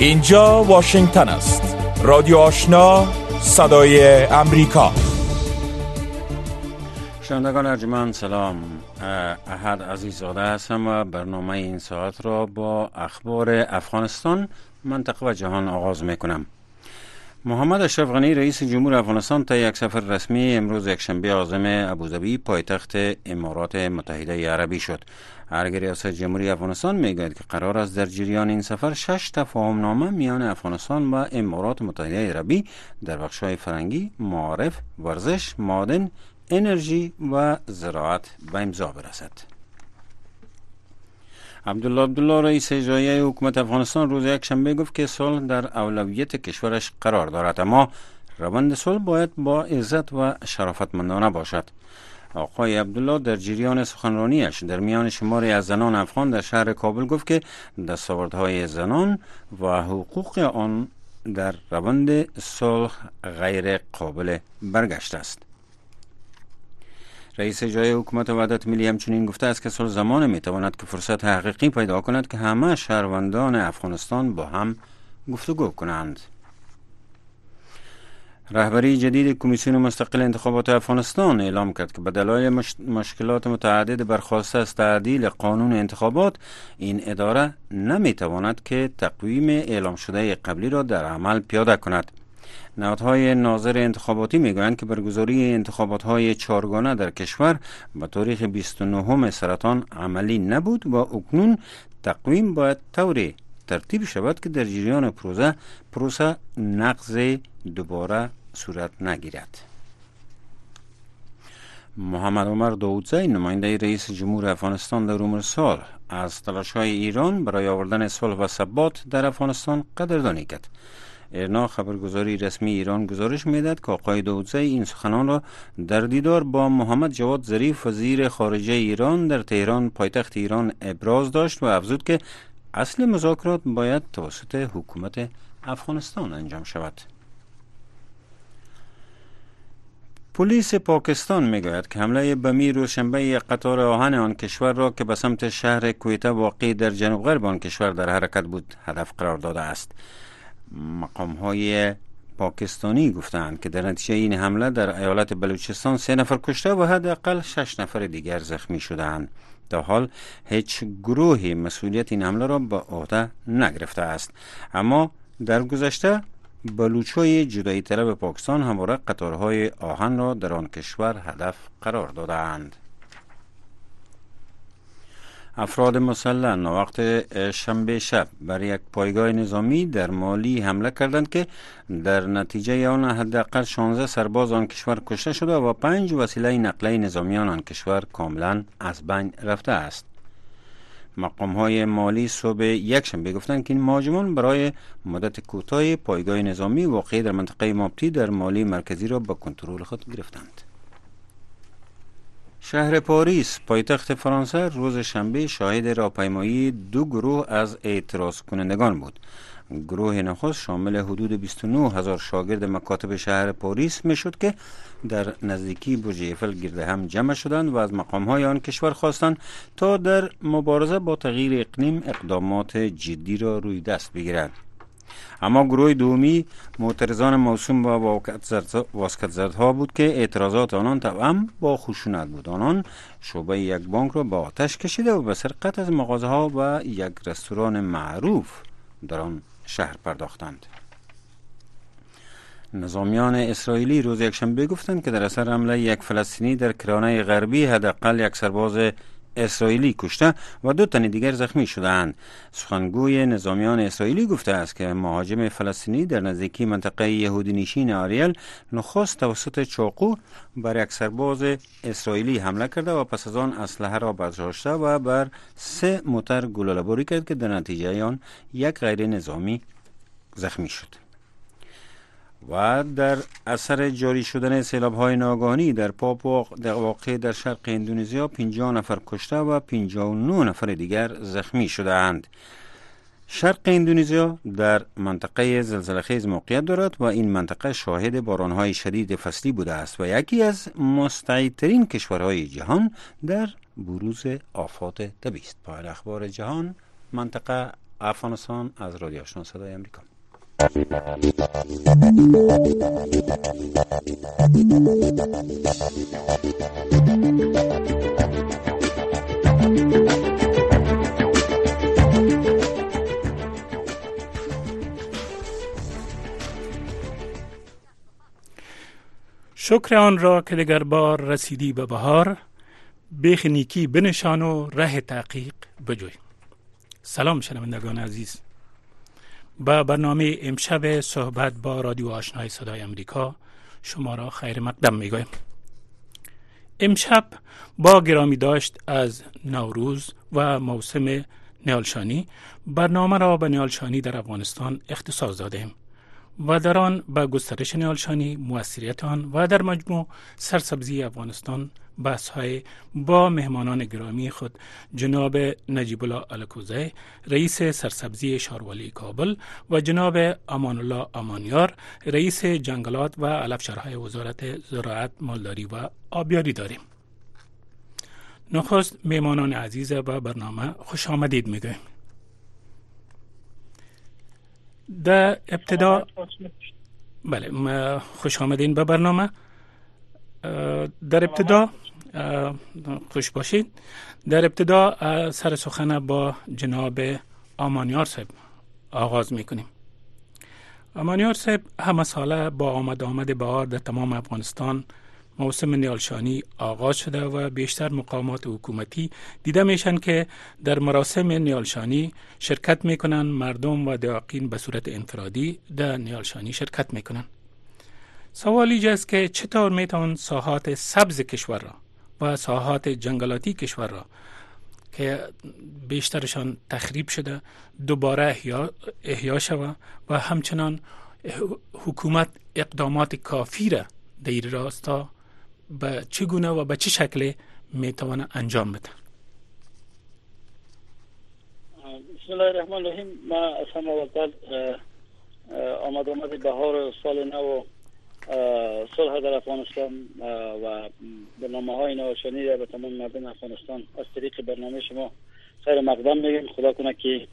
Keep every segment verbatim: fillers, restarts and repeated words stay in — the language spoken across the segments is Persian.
اینجا واشنگتن است. رادیو آشنا، صدای امریکا. شنوندگان ارجمند سلام. احد عزیزاده هستم و برنامه این ساعت را با اخبار افغانستان، منطقه و جهان آغاز میکنم. محمد اشرف غنی رئیس جمهور افغانستان تا یک سفر رسمی امروز یکشنبه عازم ابوظبی پایتخت امارات متحده عربی شد. ارگ ریاست جمهوری افغانستان میگوید که قرار است در جریان این سفر شش تفاهم نامه میان افغانستان و امارات متحده عربی در بخش‌های فرهنگی، معارف، ورزش، معادن، انرژی و زراعت به امضا برسد. عبدالله عبدالله رئیس اجرایی حکومت افغانستان روز یکشنبه گفت که صلح در اولویت کشورش قرار دارد، اما روند صلح باید با عزت و شرافتمندانه باشد. آقای عبدالله در جریان سخنرانیش در میان شماری از زنان افغان در شهر کابل گفت که دستاوردهای زنان و حقوق آن در روند صلح غیر قابل برگشت است. رئیس اجرایی حکومت وحدت ملی همچنین گفته است که صلح زمان میتواند که فرصت حقیقی پیدا کند که همه شهروندان افغانستان با هم گفتگو کنند. رهبری جدید کمیسیون مستقل انتخابات افغانستان اعلام کرد که به دلایل مش... مشکلات متعدد برخواسته از تعدیل قانون انتخابات، این اداره نمیتواند که تقویم اعلام شده قبلی را در عمل پیاده کند. نهادهای ناظر انتخاباتی میگویند که برگزاری انتخابات‌های چهارگانه در کشور به تاریخ بیست و نهم سرطان عملی نبود و اکنون تقویم باید طوری ترتیب شود که در جریان پروسه پروسه نقض دوباره صورت نگیرد. محمد عمر داودزی نماینده رئیس جمهور افغانستان در امور صلح از تلاش‌های ایران برای آوردن صلح و ثبات در افغانستان قدردانی کرد. ایرنا خبرگزاری رسمی ایران گزارش میداد که آقای داودزی این سخنان را در دیدار با محمد جواد ظریف وزیر خارجه ایران در تهران پایتخت ایران ابراز داشت و افزود که اصل مذاکرات باید توسط حکومت افغانستان انجام شود. پلیس پاکستان میگوید که حمله بمی روزشنبه یک قطار آهن آن کشور را که به سمت شهر کویته واقع در جنوب غرب آن کشور در حرکت بود هدف قرار داده است. مقام‌های پاکستانی گفتند که در نتیجه این حمله در ایالت بلوچستان سه نفر کشته و حداقل شش نفر دیگر زخمی شدند. تا حال هیچ گروهی مسئولیت این حمله را به عهده نگرفته است، اما در گذشته بلوچ‌های جدایی طلب پاکستان همواره قطارهای آهن را در آن کشور هدف قرار دادند. افراد مسلح ناوقت شنبه شب بر یک پایگاه نظامی در مالی حمله کردند که در نتیجه آن حداقل شانزده سرباز آن کشور کشته شده و پنج وسیله نقلیه نظامیان آن کشور کاملا از بین رفته است. مقام‌های مالی صبح یکشنبه گفتند که این مهاجمان برای مدت کوتاه پایگاه نظامی واقع در منطقه مابتی در مالی مرکزی را به کنترل خود گرفتند. شهر پاریس پایتخت فرانسه روز شنبه شاهد راهپیمایی دو گروه از اعتراض کنندگان بود. گروه نخست شامل حدود بیست و نه هزار شاگرد مکاتب شهر پاریس می شد که در نزدیکی برج ایفل گرد هم جمع شدند و از مقام‌های آن کشور خواستند تا در مبارزه با تغییر اقلیم اقدامات جدی را روی دست بگیرند. اما گروه دومی معترضان موسوم به واسکت زدها بود که اعتراضات آنان توأم با خشونت بود. آنان شعبه یک بانک را به آتش کشیده و به سرقت از مغازه‌ها و یک رستوران معروف در آن شهر پرداختند. نظامیان اسرائیلی روز یکشنبه گفتند که در اثر حمله یک فلسطینی در کرانه غربی حداقل یک سرباز اسرائیلی کشته و دو تن دیگر زخمی شدند. سخنگوی نظامیان اسرائیلی گفته است که مهاجم فلسطینی در نزدیکی منطقه یهودی نشین آریل نخست توسط چاقو بر یک سرباز اسرائیلی حمله کرده و پس از آن اسلحه را برداشته و بر سه موتر گلوله‌باری کرد که در نتیجه آن یک غیر نظامی زخمی شد. و در اثر جاری شدن سیلاب‌های ناگهانی در پاپوا واقع در شرق اندونزیا پنجاه نفر کشته و پنجاه و نه نفر دیگر زخمی شده‌اند. شرق اندونزیا در منطقه زلزله‌خیز موقعیت دارد و این منطقه شاهد باران‌های شدید فصلی بوده است و یکی از مستعدترین کشورهای جهان در بروز آفات طبیعی است. پایان اخبار جهان منطقه افغانستان از رادیو آشنا صدای امریکا. شکر آن را که دگر بار رسیدی به بهار، بیخ نیکی بنشان و ره تحقیق بجوی. سلام شنوندگان عزیز، با برنامه امشب صحبت با رادیو آشنای صدای امریکا شما را خیر مقدم میگویم. امشب با گرامی داشت از نوروز و موسم نیالشانی برنامه را به نیالشانی در افغانستان اختصاص دادیم و در آن به گسترش نیالشانی، موثریت آن و در مجموع سرسبزی افغانستان بحث‌های با مهمانان گرامی خود جناب نجیب الله الکوزی رئیس سرسبزی شاروالی کابل و جناب امان الله امانیار رئیس جنگلات و علفشارهای وزارت زراعت، مالداری و آبیاری داریم. نخست مهمانان عزیز به برنامه خوش آمدید میگویم. در ابتدا بله خوش آمدین به برنامه. در ابتدا خوش باشید. در ابتدا سر سخن با جناب امانیار صاحب آغاز میکنیم. امانیار صاحب همه ساله با آمد آمد بهار در تمام افغانستان موسم نیالشانی آغاز شده و بیشتر مقامات حکومتی دیده میشن که در مراسم نیالشانی شرکت میکنن. مردم و دهقین به صورت انفرادی در نیالشانی شرکت میکنن. سوال اینجاست که چطور میتوان ساحات سبز کشور را و ساحات جنگلاتی کشور را که بیشترشان تخریب شده دوباره احیا, احیا شود و همچنان حکومت اقدامات کافی را در این راستا به چگونه و به چه شکل میتوانه انجام بده؟ بسم الله الرحمن الرحیم. ما از همه اول آمد آمد بهار سال نو صلح در افغانستان و برنامه های نیالشانی را به تمام مردم افغانستان از طریق برنامه شما خیر مقدم میگیم. خدا کنه که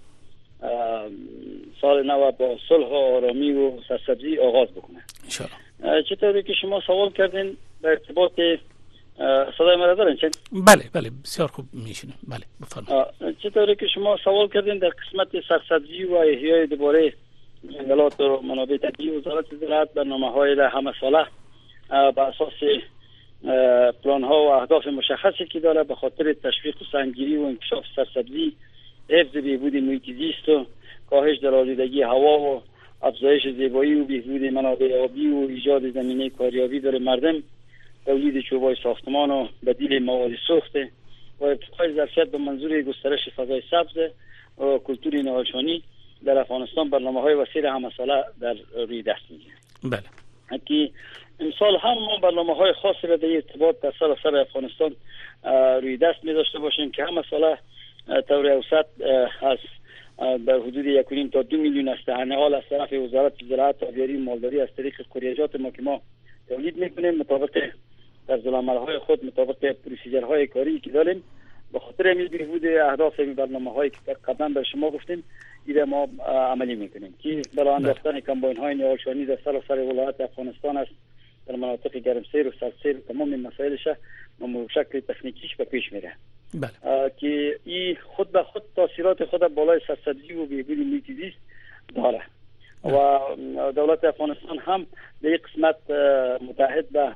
سال نو با صلح و آرامی و سرسبزی آغاز بکنه ان شاء الله. چطوری که شما سوال کردین در ارتباط صدای مرا دارین چه؟ بله بله بسیار خوب میشینه. بله بفرمایید. چطوری که شما سوال کردین در قسمت سرسبزی و احیای دوباره جنگلات و منابع طبیعی، وزارت زراعت برنامه‌های را همه ساله بر اساس پلان‌ها و اهداف مشخصی که داره به خاطر تشویق و سنگیری و انکشاف سرسبزی، حفظ بهبود محیط زیست و کاهش در آلودگی هوا و افزایش زیبایی و بهبود منابع آبی و ایجاد زمینه کاریابی داره مردم، تولید چوبای ساختمان و بدیل مواد سوخت و ارتقای ظرفیت به منظور گسترش فضای سبز و کلتور نیالشانی در افغانستان برنامه‌های وسیع همه ساله در روی دست میگیره. بله. که امسال هم ما برنامه‌های خاصی را در ارتباط در سراسر افغانستان روی دست می داشته باشیم که همه ساله طور اوسط از در حدود یک و نیم تا دو میلیون استحنه‌آل از طرف وزارت زراعت، آبیاری، مالداری از طریق کوریاجات ما که ما تولید می‌کنیم مطابق طرزالعمل‌های خود، مطابق پروسیجرهای کاری که داریم، به خاطر همین بهبود اهداف این برنامه‌هایی که قبلا به شما گفتیم ایده ما عملی میکنیم که برای انداختن کمباین‌های نیالشانی در سراسر ولایت افغانستان است. در مناطق گرمسیر و سردسیر تمام مسائلش به شکل تکنیکیش به پیش میره. بله. که این خود به خود تاثیرات خود بالای سرسبزی و بهبود محیط زیست داره. بله. و دولت افغانستان هم در یک قسمت متحد به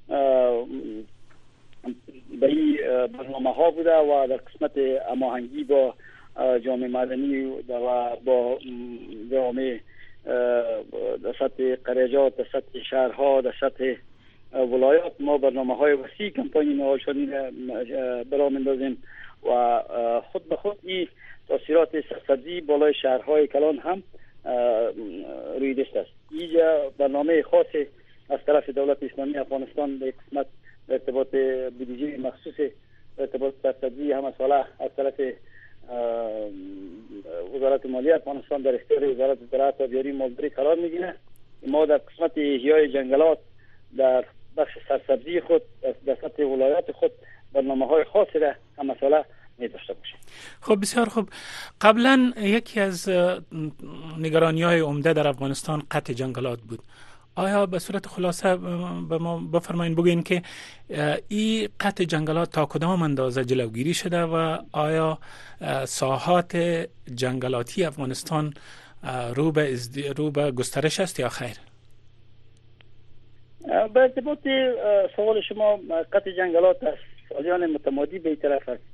به این برنامه ها بوده و در قسمت هماهنگی با جامعه مدنی و با جامعه در سطح قریجات، در سطح شهرها، در سطح ولایات ما برنامه های وسیع کمپانی نیالشانی برا میندازیم و خود به خود این تاثیرات سرسبزی بالای شهرهای کلان هم روی دست است. اینجا برنامه خاصی از طرف دولت اسلامی افغانستان به قسمت ارتباط بودجه مخصوص ارتباط سرسبزی همه ساله از طرف وزارت مالیه افغانستان در اختیار وزارت زراعت و آبیاری مالداری قرار میگیره. ما در قسمت احیای جنگلات در بخش سرسبزی خود در سطح ولایات خود برنامه های خاصی را همه ساله می داشته باشیم. خب بسیار خوب. قبلا یکی از نگرانی‌های عمده در افغانستان قطع جنگلات بود. آیا به صورت خلاصه به ما بفرمایید بگین که این قطع جنگلات تا کدام اندازه جلوگیری شده و آیا ساحات جنگلاتی افغانستان رو به ازد... رو به گسترش است یا خیر؟ به ارتباط سوال شما، قطع جنگلات از سالیان متمادی به این طرف است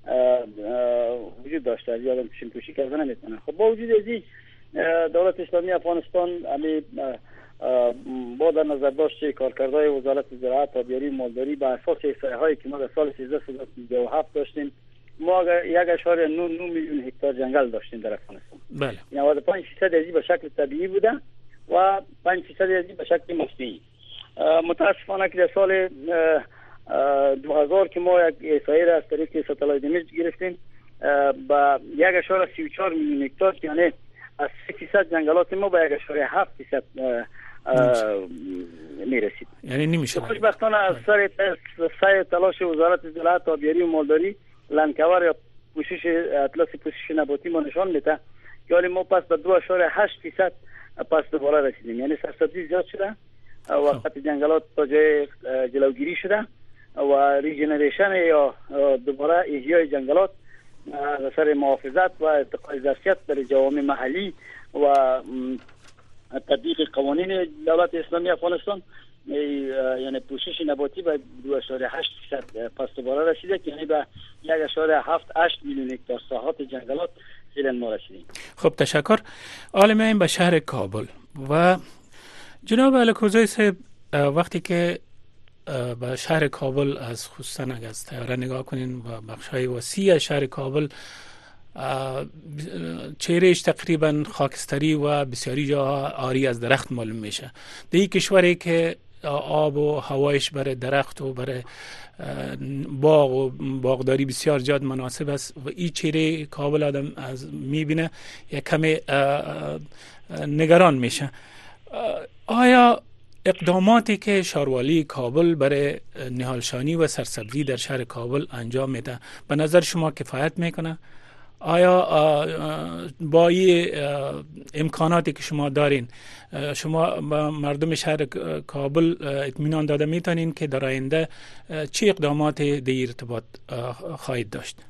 وجود داشته، از یادم پیشین پوشی کرده نمیتونه. خب با وجود ازی دولت اسلامی افغانستان امی با در نظر داشت کارکردهای وزارت زراعت، آبیاری، مالداری به اساس احصایه هایی که ما در سال سیزده سیزده و هفت داشتیم، ما یک اشاره نه میلیون هکتار جنگل داشتیم در افغانستان. بله. نود و پنج درصد از این به شکل طبیعی بوده و پنج درصد از این به شکل مصنوعی. متاسفانه که در سال دو هزار که ما یک احصایه را از طریق ستالایت ایمیج گرفتیم با یک اشاره سی و چهار میلیون هکتار، یعنی از سه درصد جنگلات ما به یک اشاره هفت درصد می رسید. یعنی نمیشه. خوشبختانه از سر سعی تلاش وزارت زراعت، آبیاری و مالداری، لنکور یا پوشش اطلاس پوشش نباتی ما نشان میده که حالی ما پس به دو اشاره هشت درصد پس دوباره رسیدیم، یعنی سرسبزی زیاد شده و قطع جنگلات تا جای جلوگیری شده و ریجنریشن یا دوباره احیای جنگلات از اثر محافظت و ارتقای ظرفیت در جوامع محلی و تطبیق قوانین دولت اسلامی افغانستان، یعنی پوشش نباتی به دو اشاره هشت درصد پس دوباره رسیده که یعنی به یک اشاره هفت هشت میلیون هکتار ساحات جنگلات فعلا ما رسیدیم. خب تشکر. حالا این به شهر کابل و جناب الکوزی صاحب، وقتی که به شهر کابل از خصوصا اگر از طیاره نگاه کنین و بخش‌های وسیع شهر کابل چهرهش تقریبا خاکستری و بسیاری جاها عاری از درخت معلوم میشه. در این کشوری که آب و هوایش برای درخت و برای باغ و باغداری بسیار زیاد مناسب است و این چهره کابل آدم از میبینه یک کمی نگران میشه. آیا اقداماتی که شهروالی کابل برای نهالشانی و سرسبزی در شهر کابل انجام میده به نظر شما کفایت میکنه؟ آیا با این امکاناتی که شما دارین شما مردم شهر کابل اطمینان داده میتونین که در آینده چه اقدامات در ارتباط خواهید داشت؟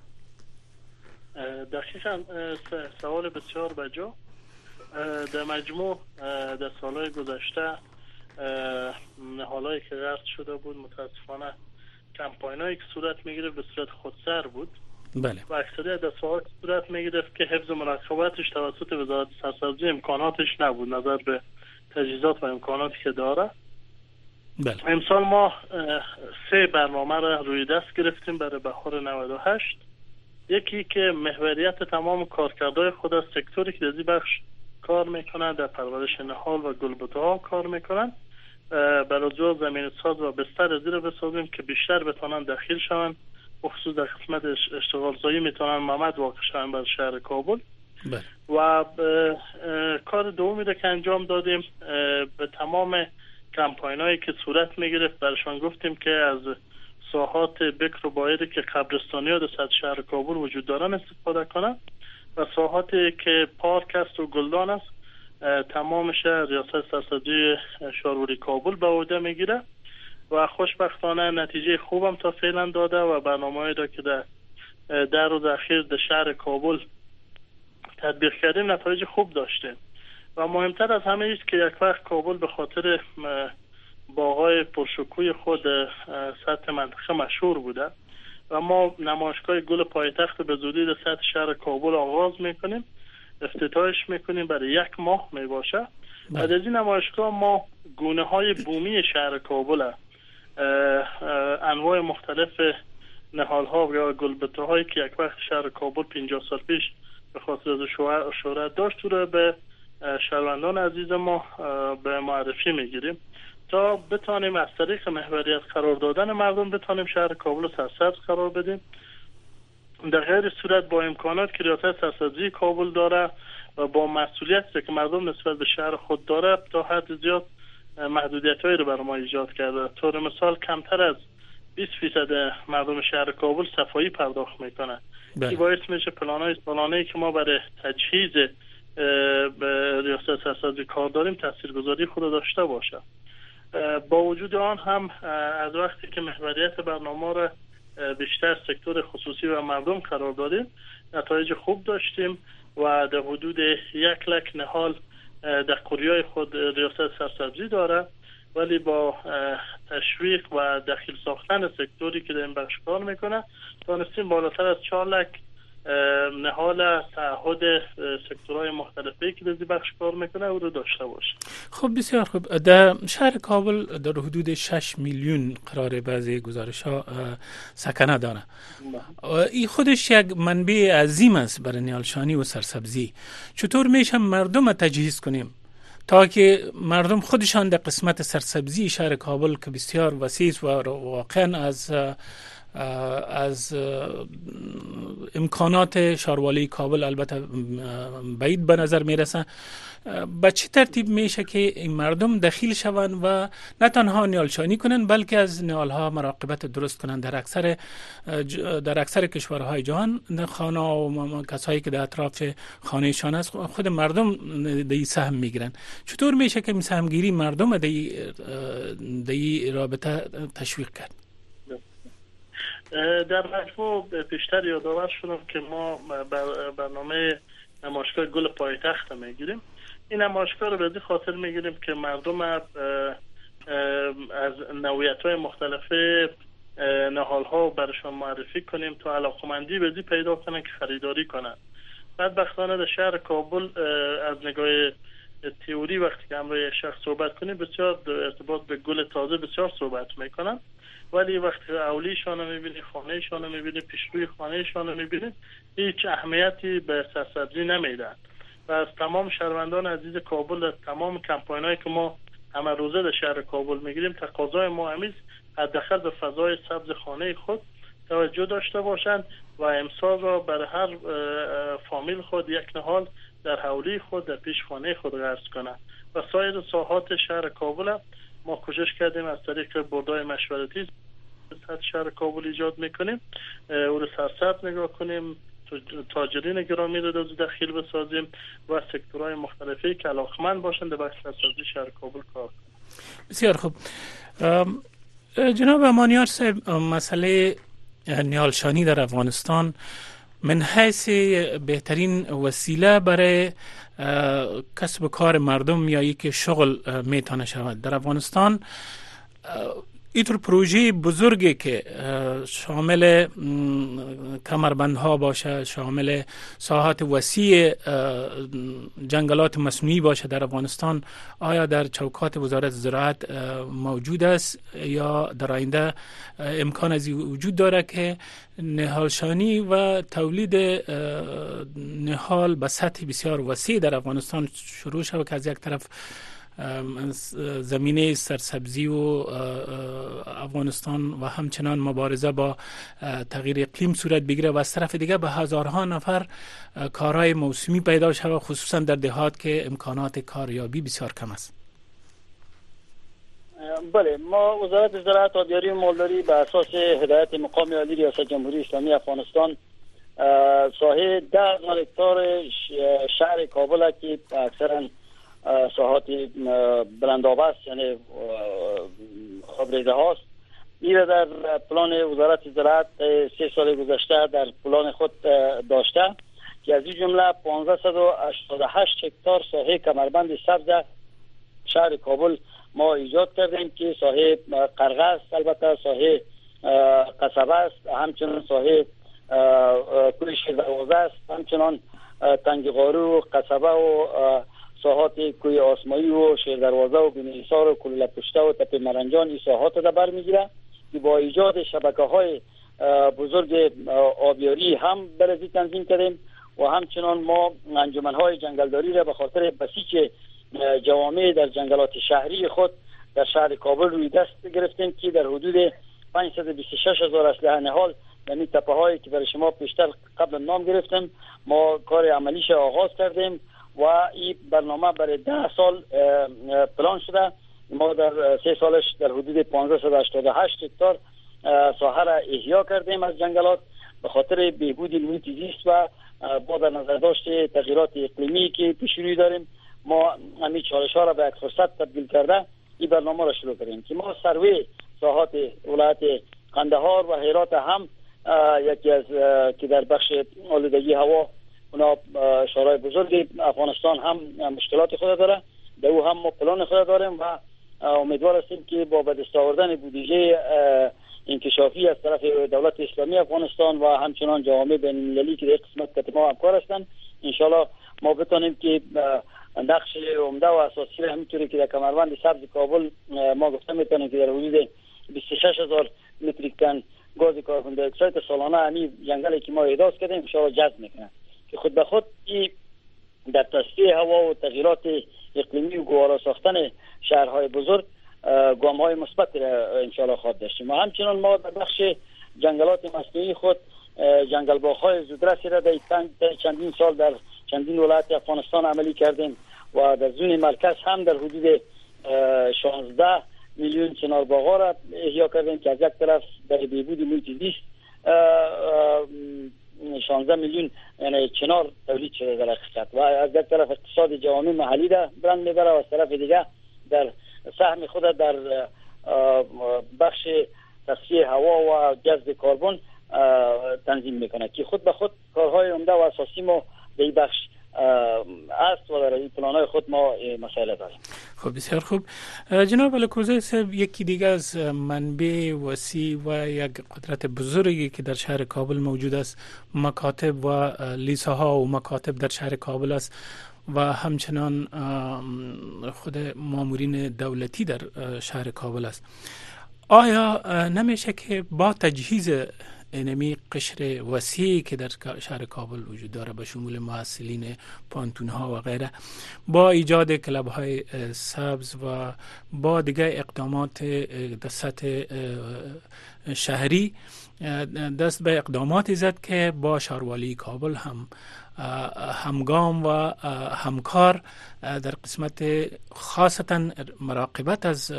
دقیقاً سوال بسیار بجا. در مجموع در سالهای گذشته نهالایی که غرق شده بود متاسفانه کمپاینایی که صورت میگیره به صورت خودسر بود. بله. و اکثریت دفعات صورت میگرفت که حفظ مراقبتش توسط وزارت سرسبزی امکاناتش نبود نظر به تجهیزات و امکاناتی که داره. بله. امسال ما سه برنامه را روی دست گرفتیم برای بهار نود و هشت. یکی که محوریت تمام کارکردهای خود از سکتوری که در این بخش کار میکنن در پرورش نهال و گلبوته ها کار میکنن برای جو زمین ساز و بستر زیر بسازیم که بیشتر بتونن داخل شون، بخصوص در قسمت اشتغال زایی میتونن محمد واقع شون بر شهر کابل. بله. و کار دومی را که انجام دادیم به تمام کمپاین هایی که صورت میگرفت برشان گفتیم که از ساحات بکر و بایری که قبرستانی ها در سطح شهر کابل وجود دارن استفاده کنن و ساحاتی که پارک است و گلدان است تمامش ریاست سرسبزی شهروالی کابل به عهده میگیره و خوشبختانه نتیجه خوبم تا فعلا داده و برنامه‌ای را که در در روز اخیر در شهر کابل تطبیق کردیم نتایج خوب داشته و مهمتر از همه است که یک وقت کابل به خاطر باغ‌های پرشکوی خود سطح منطقه مشهور بوده و ما نمایشگاه گل پایتخت به زودی در سطح شهر کابل آغاز میکنیم، افتتاحش میکنیم برای یک ماه میباشه و در این نمایشگاه ما گونه های بومی شهر کابل انواع مختلف نهال ها یا گلبته هایی که یک وقت شهر کابل پنجاه سال پیش به خاطر از شهرت داشت رو به شهروندان عزیز ما به معرفی میگیریم تا بتانیم از طریق محوریت قرار دادن مردم بتانیم شهر کابل رو سرسبز قرار بدیم. در غیر صورت با امکانات که ریاست سرسبزی کابل داره و با مسئولیتی که مردم نسبت به شهر خود داره تا حد زیاد محدودیت‌هایی رو برای ما ایجاد کرده. طور مثال کمتر از بیست فیصد مردم شهر کابل صفایی پرداخت میکنه. این باعث میشه پلان‌های سالانه‌ای که ما برای تجهیز ریاست سرسبزی کار داریم تاثیرگذاری خود داشته باشه. با وجود آن هم از وقتی که محوریت برنامه را بیشتر سکتور خصوصی و مردم قرار دادیم نتایج خوب داشتیم و در حدود یک لک نهال در قریه‌های خود ریاست سرسبزی داره، ولی با تشویق و دخیل ساختن سکتوری که در این بخش کار میکنه تانستیم بالاتر از چهار لک نهال تعهد سکتورهای مختلفی که در این بخش کار میکنه او رو داشته باشه. خب بسیار خوب. در شهر کابل در حدود شش میلیون قرار بعضی گزارش ها سکنه داره. این خودش یک منبع عظیم است برای نهالشانی و سرسبزی. چطور میشه مردم تجهیز کنیم تا که مردم خودشان در قسمت سرسبزی شهر کابل که بسیار وسیع و واقعا از از امکانات شاروالی کابل البته بعید به نظر میرسه، به چه ترتیب میشه که این مردم دخیل شوند و نه تنها نهالشانی کنن بلکه از نهالها مراقبت درست کنن؟ در اکثر در اکثر کشورهای جهان خانه و کسایی که در اطراف خانهشان است خود مردم دی سهم میگیرن. چطور میشه که این سهمگیری مردم دی دی رابطه تشویق کرد؟ در مجموع بیشتر یادآور شدم که ما برنامه نمایشگاه گل پایتخت میگیریم. این نمایشگاه رو به این خاطر میگیریم که مردم از نوعیت‌های مختلف نهال‌ها برشان معرفی کنیم تا علاقمندی به این پیدا کنن که خریداری کنن. بدبختانه در شهر کابل از نگاه تئوری وقتی که همراه شخص صحبت کنیم بسیار ارتباط به گل تازه بسیار صحبت میکنن، ولی وقتی اولیشان رو میبینی، خانهشان رو میبینی، پیشروی خانهشان رو میبینی، هیچ اهمیتی به سرسبزی نمیدن. و از تمام شهروندان عزیز کابل از تمام کمپاینایی که ما همه روزه در شهر کابل میگیریم تقاضای ما همیست حداقل به فضای سبز خانه خود توجه داشته باشند و امسال را برای هر فامیل خود یک نهال در حولی خود در پیش خانه خود غرس کنند. و سایر ساحات شهر کابل ما کوشش کردیم از طریق بردهای مشورتی سطح شهر کابل ایجاد میکنیم، او رو سرسبز نگاه کنیم، تاجرین گرامی رو دخیل بسازیم و سکتورهای مختلفی که علاقمند باشند به بخش سرسبزی شهر کابل کار کنیم. بسیار خوب. جناب امانیار صاحب، مسئله نهالشانی در افغانستان من حیث بهترین وسیله برای کسب کار مردم یا یک شغل میتونه شود در افغانستان اینطور پروژه بزرگی که شامل کمربندها باشه، شامل ساحات وسیع جنگلات مصنوعی باشه در افغانستان، آیا در چوکات وزارت زراعت موجود است یا در آینده امکان از وجود داره که نهالشانی و تولید نهال به سطح بسیار وسیع در افغانستان شروع شود که از یک طرف زمینه سرسبزی و افغانستان و همچنان مبارزه با تغییر اقلیم صورت بگیره و از طرف دیگه به هزارها نفر کارهای موسمی پیدا شود، خصوصا در دهات که امکانات کاریابی بسیار کم است؟ بله، ما وزارت زراعت، آبیاری و مالداری به اساس هدایت مقام عالی ریاست جمهوری اسلامی افغانستان ساحه ده هزار هکتار شهر کابل که اکثرا ساحات بلندآبه است، یعنی خبریزه هاست، این در پلان وزارت زراعت سه سال گذشته در پلان خود داشته که از این جمله پانصد و هشتاد و هشت هکتار ساحه کمربند سبز شهر کابل ما ایجاد کردیم که ساحه قرغه است، البته ساحه قصبه است، همچنان ساحه کوی شیردروازه است، همچنان تنگ قارو و قصبه و ساحات کوی آسمایی و شیردروازه و بنیسار و کلوله پشته و تپه مرنجان این ساحات را بر میگیره که با ایجاد شبکه های بزرگ آبیاری هم برزی تنظیم کردیم و همچنان ما انجمن های جنگلداری را به خاطر بسیج جوامع در جنگلات شهری خود در شهر کابل روی دست گرفتیم که در حدود پانصد و بیست و شش هزار اسلحه نهال، یعنی تپه هایی که برای شما پیشتر قبل نام گرفتم، ما کار عملیش آغاز کردیم و این برنامه برای ده سال پلان شده. ما در سه سالش در حدود پانصد و هشتاد و هشت هکتار ساحه را احیا کردیم از جنگلات به خاطر بهبود محیط زیست و با در نظر داشت تغییرات اقلیمی که پیش روی داریم. ما همین چالش ها را به یک فرصت تبدیل کرده این برنامه را شروع کردیم که ما سروی ساحات ولایت قندهار و هرات هم یکی از که در بخش آلودگی هوا اونا شورای بزرگ افغانستان هم مشکلات خود داره، در او هم ما پلان خود داریم و امیدوار هستیم که با به دست آوردن بودجه انکشافی از طرف دولت اسلامی افغانستان و همچنان جوامع بین المللی که در قسمت کت ما همکار هستند ان شاء الله ما بتونیم که نقش عمده و اساسی را همینطوری که در کمربند سبز کابل ما گفتم میتونیم که در حدود بیست و شش هزار متریک تن گاز کربن دی اکساید سالانه همین جنگلی که ما احداث کردیم ان شاء الله جذب میکنه که خود به خود این در تصفیه هوا و تغییرات اقلیمی و گوارا ساختن شهرهای بزرگ گام‌های مثبت را ان شاء الله خواهد داشتیم. و همچنین ما در بخش جنگلات مصنوعی خود جنگل باغ‌های زودرسی را در چندین سال در چندین ولایت افغانستان عملی کردیم و در زون مرکز هم در حدود شانزده میلیون چنار باغ‌ها را احیا کردیم که از یک طرف در بهبود محیط زیست شانزده میلیون یعنی چنار تولید شده در حقیقت و از یک طرف اقتصاد جوامع محلی را برند میبره و از طرف دیگه در سهم خود در بخش تصفیه هوا و جذب کربن تنظیم میکنه که خود به خود کارهای عمده و اساسی ما به این بخش است و در این پلانهای خود ما مسائل داریم. خب بسیار خوب جناب الکوزی صاحب، یکی دیگه از منبع وسیع و یک قدرت بزرگی که در شهر کابل موجود است مکاتب و لیسه ها و مکاتب در شهر کابل است و همچنان خود مامورین دولتی در شهر کابل است. آیا نمیشه که با تجهیز اینمی قشر وسیعی که در شهر کابل وجود داره به شمول محصلین پانتون ها و غیره با ایجاد کلب های سبز و با دیگه اقدامات در سطح شهری دست به اقداماتی زد که با شهروالی کابل هم همگام و همکار در قسمت خاصتا مراقبت از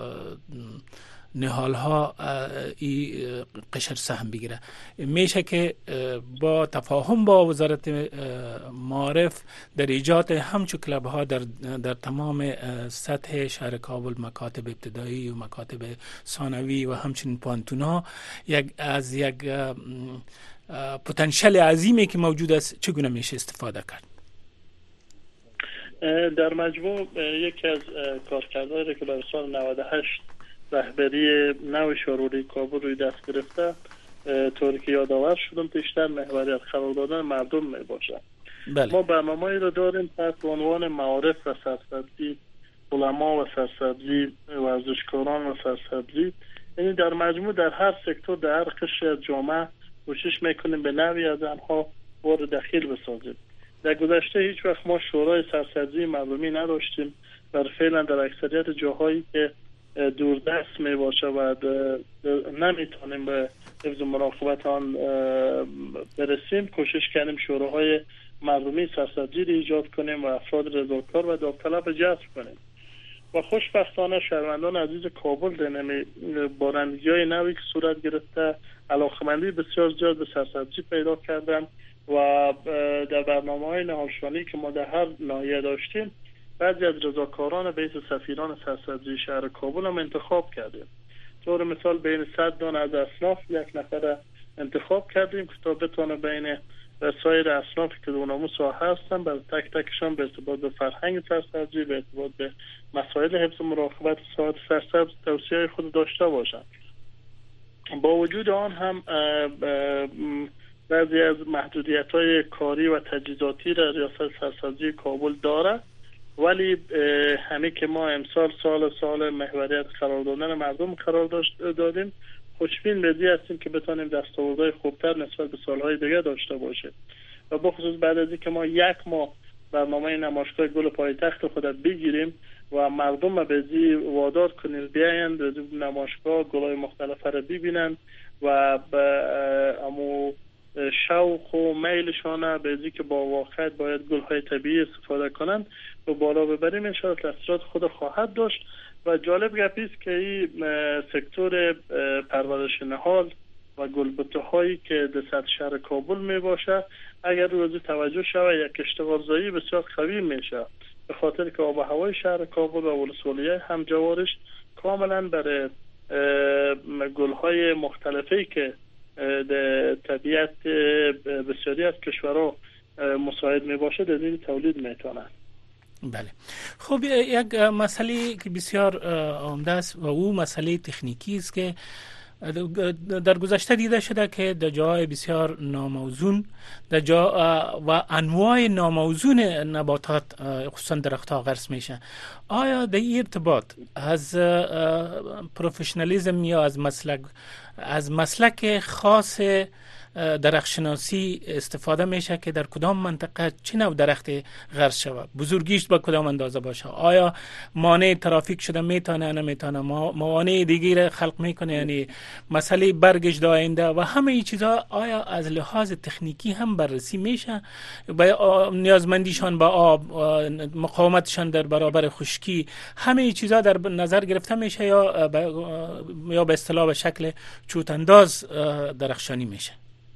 نهال ها ای قشر سهم بگیره. میشه که با تفاهم با وزارت معارف در ایجاد همچو کلب ها در, در تمام سطح شهر کابل مکاتب ابتدایی و مکاتب ثانوی و همچنین پانتون ها یک از یک پتانسیل عظیمی که موجود است چگونه میشه استفاده کرد؟ در مجموع یکی از کارکردهایی که برای سال نود و هشت رهبری نو شهروالی کابل روی دست گرفته طوری که یادآور شدم بیشتر محوریت قرار دادن مردم می باشد. بله. ما برنامه‌ای رو داریم تحت عنوان معارف و سرسبزی، علما و سرسبزی، ورزشکاران و سرسبزی، یعنی در مجموع در هر سکتور در هر قشر جامعه کوشش میکنیم به نوعی از آنها وارد دخیل بسازیم. در گذشته هیچ وقت ما شورای سرسبزی مردمی نداشتیم و فعلا در اکثریت جاهایی که دوردست می باشه و نمیتونیم به حفظ مراقبت آن برسیم کوشش کردیم شوراهای مردمی سرسبزی رو ایجاد کنیم و افراد رضاکار و داوطلب جذب کنیم و خوشبختانه شهروندان عزیز کابل در بارندگی‌های نوی که صورت گرفته علاقمندی بسیار زیاد به سرسبزی پیدا کردن و در برنامه‌های نهالشانی که ما در هر ناحیه داشتیم بعضی از رضاکاران به اسم سفیران سرسبزی شهر کابل هم انتخاب کردیم. طور مثال بین صد دانه از اصناف یک نفر انتخاب کردیم که تا بتونه بین سایر اصنافی که اونامو ساحه هستن برای تک تکشان به ارتباط به فرهنگ سرسبزی، به ارتباط به مسائل حفظ مراقبت ساحات سرسبز توصیه خود داشته باشند. با وجود آن هم بعضی از محدودیت‌های کاری و تجهیزاتی را ریاست سرسبزی کابل داره، ولی همه که ما امسال سال سال محوریت قرار دادن مردم قرار دادیم خوشبین بدی هستیم که بتانیم دستاوردهای خوبتر نسبت به سالهای دیگه داشته باشه و بخصوص بعد از اینکه ما یک ماه برنامه نمایشگاه گل پایتخت خود بگیریم و مردم به زی وادار کنیم بیاین به نمایشگاه گلای مختلف را ببینن و به امو شوق و میلشانه به ازی که با واقعیت باید گل‌های طبیعی استفاده کنند و بالا ببریم انشاءالله تاثیرات خود خواهد داشت و جالب گپی است که این سکتور پرورش نهال و گلبته هایی که در سطح شهر کابل می باشه اگر روز توجه شود یک اشتغال زایی بسیار قوی میشه، به خاطر که آب و هوای شهر کابل و ولسوالیه همجوارش کاملا برای گل های مختلفی که در طبیعت بسیاری از کشورها مساعد می باشه در این تولید میتونن. بله. خب یک مسئله که بسیار عمده است و او مسئله تکنیکی است که در گذشته دیده شده که در جای بسیار ناموزون در جا و انواع ناموزون نباتات خصوصا درختها غرس میشه. آیا در این ارتباط از پروفشنالیزم یا از مسلک از مسلک خاص درختشناسی استفاده میشه که در کدام منطقه چه نوع درخت غرس شود، بزرگیش با کدام اندازه باشه، آیا مانع ترافیک شده میتونه نمیتونه، موانع دیگه خلق میکنه، یعنی مسئله برگشت آینده و همه این چیزها آیا از لحاظ تکنیکی هم بررسی میشه، با نیازمندیشان با آب، مقاومتشان در برابر خشکی، همه این چیزها در نظر گرفته میشه یا یا به اصطلاح به شکل چوتانداز درخشانی میشه؟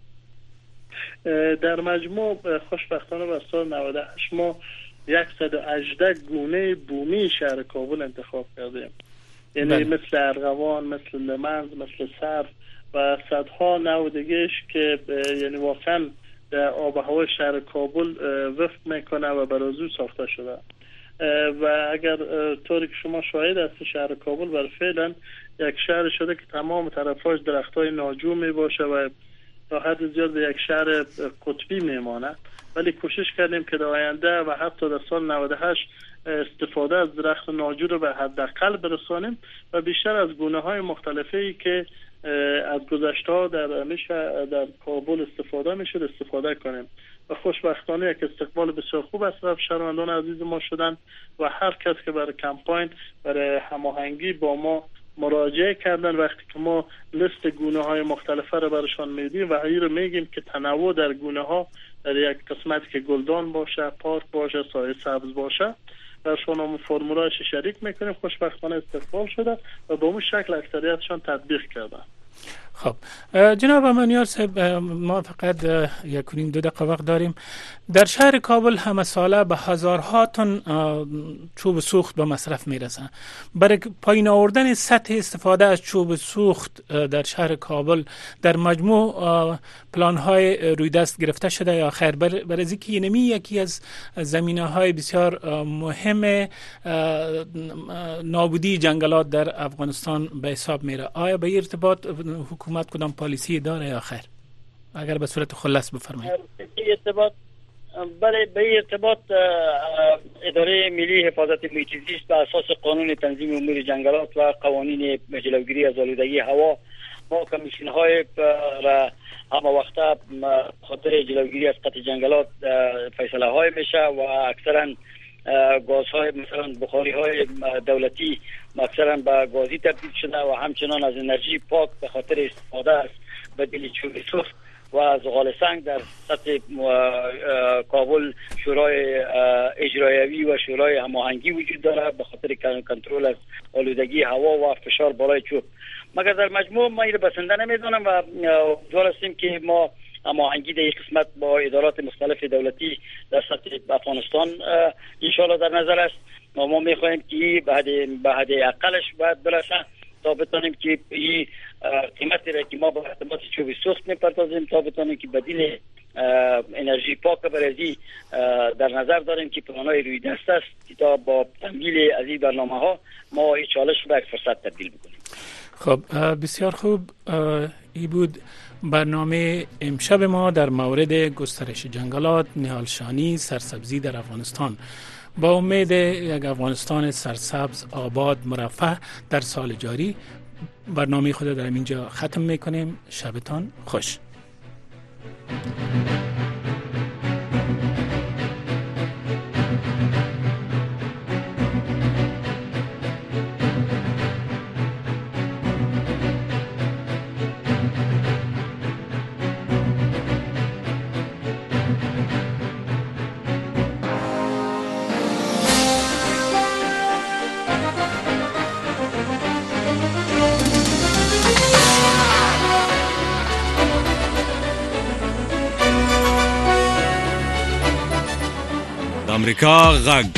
در مجموع خوشبختانه به سال نود و هشت ما صد و هجده گونه بومی شهر کابل انتخاب کردیم، یعنی بله. مثل ارغوان، مثل لمنز، مثل سرف و صدها نوع دیگه‌اش که یعنی واقعا در آب و هوای شهر کابل وفق میکنه و برازو ساخته شده. و اگر طوری که شما شاهد هست شهر کابل بر فعلا یک شهر شده که تمام طرفاش درختای ناجو می باشه و تا حد زیاد به یک شهر قطبی میمانه، ولی کوشش کردیم که در آینده و حتی در سال نود و هشت استفاده از درخت ناجو رو به حداقل برسانیم و بیشتر از گونه های مختلفی که از گذشته ها در میشه در کابل استفاده میشه استفاده کنیم و خوشبختانه یک استقبال بسیار خوب از طرف شهروندان عزیز ما شدن و هر کس که برای کمپاین برای هماهنگی با ما مراجعه کردن وقتی که ما لیست گونه های مختلفه رو برشان میدیم و این رو میگیم که تنوع در گونه ها در یک قسمت که گلدان باشه، پارک باشه، سایه سبز باشه برشان هم فرمولایش شریک میکنیم. خوشبختانه استقبال شده و به اون شکل اکثریتشان تطبیق کردن. خب جناب امانیار صاحب، ما فقط یک و نیم دو دقیقه وقت داریم. در شهر کابل همه ساله به هزارها تن چوب سوخت به مصرف میرسن. برای پایین آوردن سطح استفاده از چوب سوخت در شهر کابل در مجموع پلان های روی دست گرفته شده یا خیر؟ برای اینکه اینمی یکی از زمینه های بسیار مهم نابودی جنگلات در افغانستان به حساب میره. آیا به ارتباط حکومت کدام پالیسی داره یا خیر؟ اگر به صورت خلاص بفرمایید. به ارتباط بله به ارتباط اداره ملی حفاظت محیط زیست بر اساس قانون تنظیم امور جنگلات و قوانین جلوگیری از آلودگی هوا ما کمیسیون های را همه وقتا خاطر جلوگیری از قطع جنگلات فیصله های میشه و اکثرا گازهای مثلا بخاری های دولتی اکثرا به گازی تبدیل شده و همچنان از انرژی پاک به خاطر استفاده از بدیل چوب سوخت و زغال سنگ در سطح کابل شورای اجرایی و شورای هماهنگی وجود داره به خاطر کنترل از آلودگی هوا و فشار بالای چوب. مگر در مجموع ما این بسنده نمیدونم و امیدوار هستیم که ما هماهنگی در این قسمت با ادارات مختلف دولتی در سطح افغانستان ان شاء الله در نظر است. ما میخواهیم که به حد به حد اقلش باید برسه تا بتونیم که این قیمتی را که ما با ارتباط چوب سوخت میپردازیم تا بتونیم که بدیل انرژی پاک برای در نظر داریم که پلان‌های روی دست است که تا با تمویل از این برنامه ها ما این چالش رو به یک فرصت تبدیل بکنیم. خب بسیار خوب، این بود برنامه امشب ما در مورد گسترش جنگلات، نهالشانی، سرسبزی در افغانستان. با امید یک افغانستان سرسبز، آباد، مرفه در سال جاری برنامه خود در اینجا ختم میکنیم. شبتان خوش. امریکا غږ